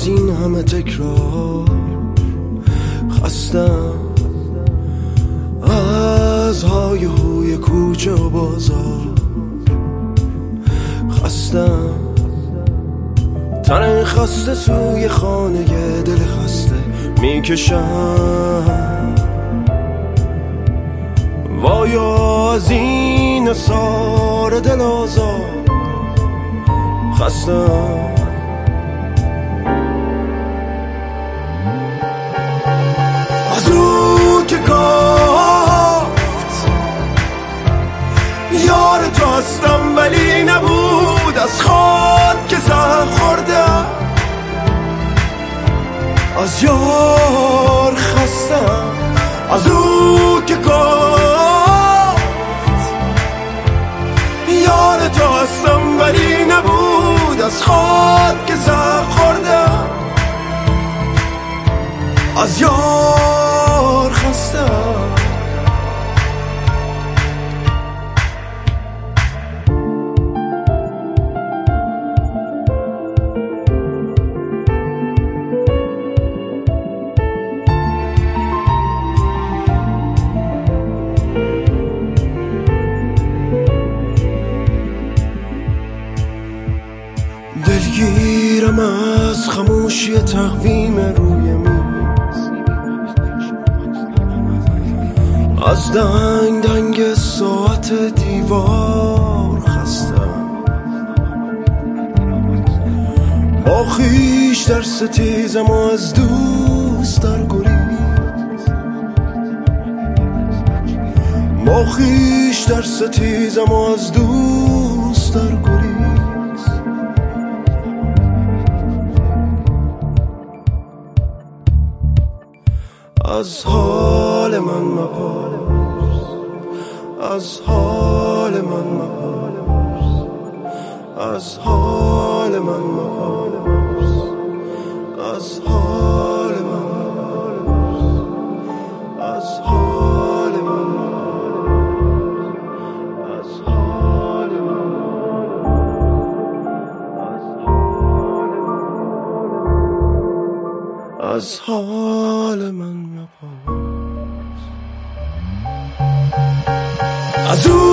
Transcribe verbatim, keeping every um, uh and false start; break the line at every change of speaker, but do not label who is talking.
از این همه تکرار خستم، از های هوی کوچه و بازار خستم، تن خسته سوی خانه دل خسته میکشم. وایا از این اثار دل آزار خستم، از او که گفت یار تو هستم ولی نبود، از خود که زهر خوردم، از یار خستم. از او که گفت یار تو هستم ولی نبود، از خود که زهر خوردم، از یار خستم. دلگیرم از خاموشی تقویم روی میز، از دنگ دنگ ساعت دیوار خستم، با خویش در ستیزم و از دوست در گریز، با خویش در ستیزم و از دوست در گریز. از حال من مپرس، از حال من مپرس، از حال من مپرس، از حال من مپرس، از حال من مپرس، از حال من مپرس، از حال من مپرس. از